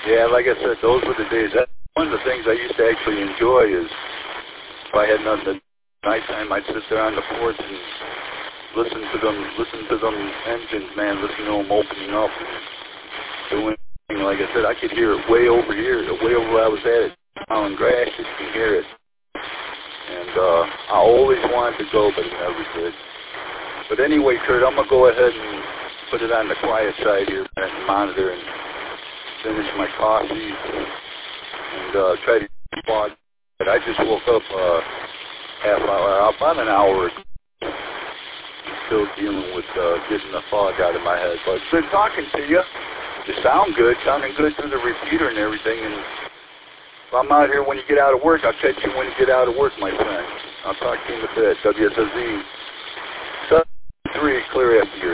Yeah, like I said, those were the days. That's one of the things I used to actually enjoy is if I had nothing to do at nighttime, I'd sit there on the porch and listen to them engines, man, listen to them opening up and doing. Like I said, I could hear it way over here, way over where I was at. Plowing grass, you can hear it. And I always wanted to go, but I never did. But anyway, Kurt, I'm going to go ahead and put it on the quiet side here and monitor and finish my coffee and try to fog. But I just woke up half hour, about an hour ago. Still dealing with getting the fog out of my head. But it's been talking to you. You sound good, sounding good through the repeater and everything. And if I'm out here when you get out of work, I'll catch you when you get out of work, my friend. I'll talk to you in a bit. WSOZ 73, clear after you.